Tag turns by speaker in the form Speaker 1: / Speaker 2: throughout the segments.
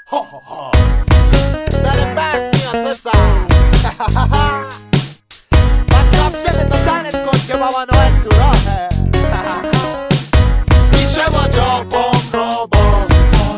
Speaker 1: داره برد میاد پسر بس کافشن تا تنت کن که بابا نوئل تو راهه میشه با جاپام رو باز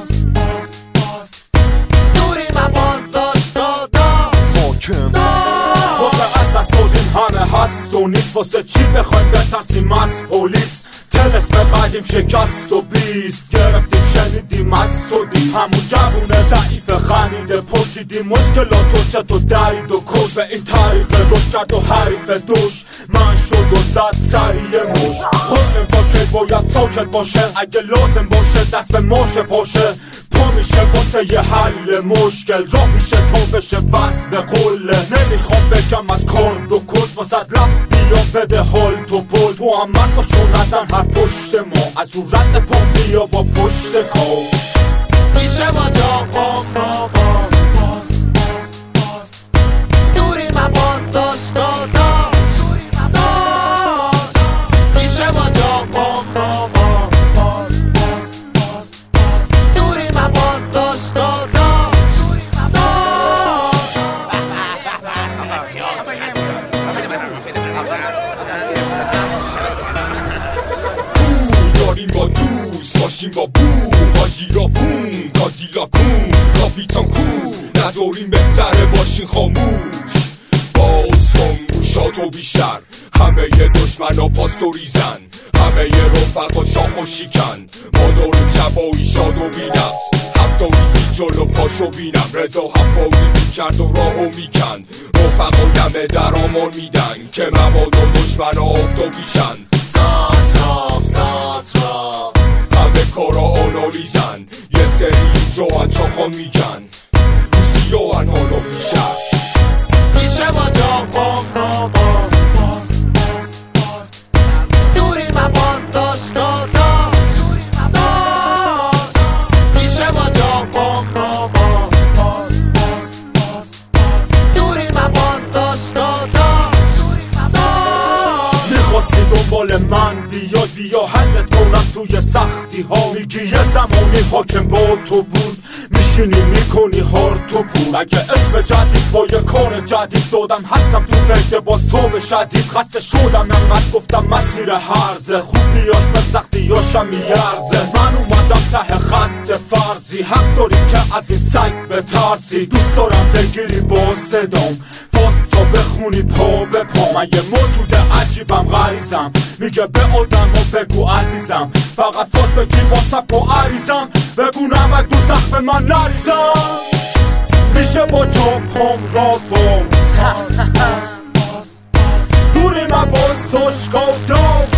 Speaker 1: دوری مباز داشت دادا
Speaker 2: حاکم واسه از دست دادیم همه هست و نیست واسه چی بخوایم بترسیم از پلیس تلسم قدیم شکست و بیست گرفتیم شنیدیم از تو دید همون جوونه ضعیف خنیده پشیدیم مشکلاتو چطور درید و کش به این طریق رشد کرد و حریف دوش من شد و زد سریع موش حکم فاکر باید ساکت باشه اگه لازم باشه دست به ماشه پاشه پا میشه واسه یه حل مشکل راه میشه تا بشه بس به قله نمیخوام بگم از کارد و کد واسد لفظ بیا بده حال تو پل تو هم مرد باشو نزن هر پشت ما از رو رد پام بیا با پشت کار
Speaker 1: میشه با جاپام رو باز دوری مباز داشت دادا میشه با جاپام رو باز دوری مباز داشت دادا
Speaker 2: داریم با دوست باشیم با بو با ژیرافون کاتیلا کون کاپیتان کون نداریم بهتره باشین خاموش باز کن گوشاتو بیشتر همه ی دشمنا پاستوریزن همه ی رفقا شاخ و شیکن ما داریم شبایی شاد و بینفس هفتاری بی جلو پاشو بینم رضا حفاری میکرد و راهو میکن رفقا دمه در آمان میدن که مبادا دشمنا آفتابیشن
Speaker 1: ساتراب
Speaker 2: همه کارا آنالیزن یه سری اینجا انجاخان میگن روسیه و انحالا میشن
Speaker 1: میشه با جاپام رو باز دوری مباز داشت دادا میشه با جاپام رو باز دوری مباز داشت دادا
Speaker 2: میخواستی دنبال من بیا حلت کنم توی سختی ها میگی یه زمانی حاکم با تو بود میشینی میکنی هار تو پول اگه اسم جدید با یه کار جدید دادم هستم تو نگه باز تو به شدید خسته شدم نمت گفتم مسیر هرزه خوب بیاش به سختی یاشم میارزه من اومدم ته خط فرضی حق داری که از این سگ بترسی دوست دارم بگیری با صدام تا بخونی پا به پا من یه موجود عجیبم غریزم میگه به آدم و بگو عزیزم فقط فاز بگی با سب و عریزم بگو نمک دو زخم من نریزم میشه با جاپام را باز دوری مباز سشکا دام